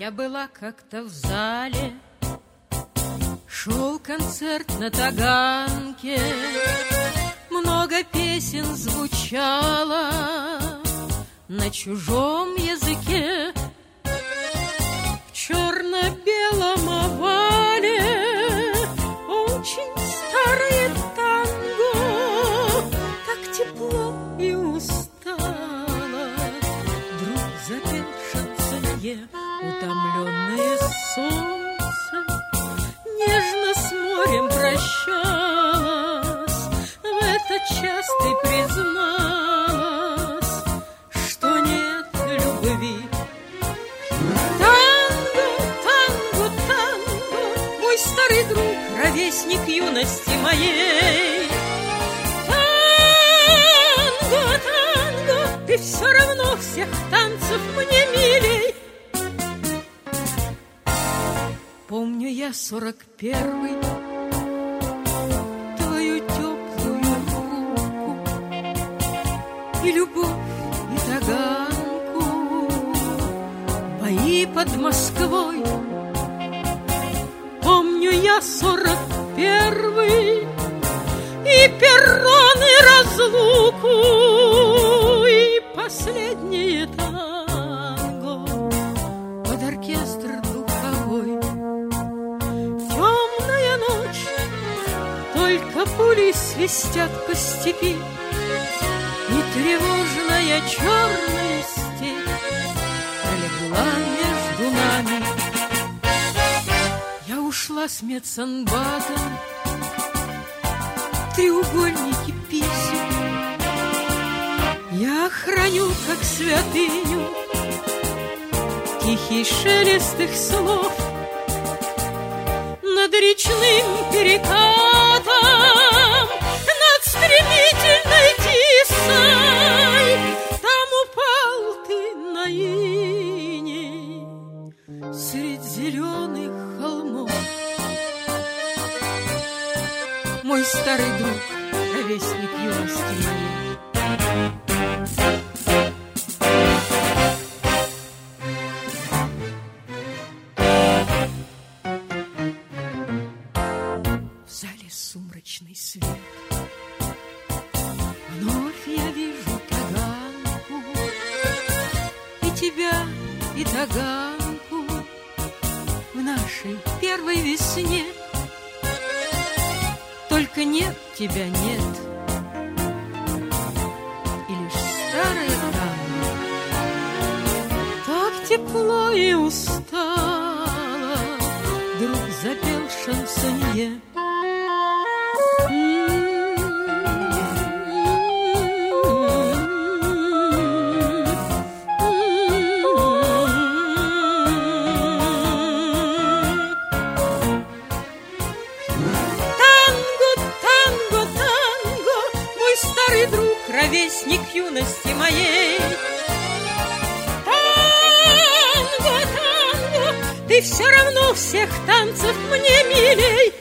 Я была как-то в зале, шел концерт на Таганке, много песен звучало на чужом языке. В черно-белом овале очень старое танго, так тепло и устало. Вдруг запел шансонье, утомленное солнце нежно с морем прощалась. В этот час ты призналась, что нет любви. Танго, танго, танго, мой старый друг, ровесник юности моей. Танго, танго, ты все равно всех танцев мне милей. Помню я 41-й, твою теплую руку и любовь, и Таганку, бои под Москвой. Помню я 41-й, и перрон, и разлуку, и последнее танго под оркестр духовой. Только пули свистят по степи, и тревожная черная степь пролегла между нами. Я ушла с медсанбатом, треугольники писем я храню как святыню, тихий шелест их слов над речным перекатом, над стремительной Тисой. Там упал ты на иней средь зеленых холмов. Мой старый друг, ровесник юности моей. Сумрачный свет. Вновь я вижу Таганку, и тебя, и Таганку в нашей первой весне. Только нет тебя, нет, и лишь старое танго так тепло и устало. Вдруг запел шансонье. Ровесник юности моей. Танго, танго, ты все равно всех танцев мне милей.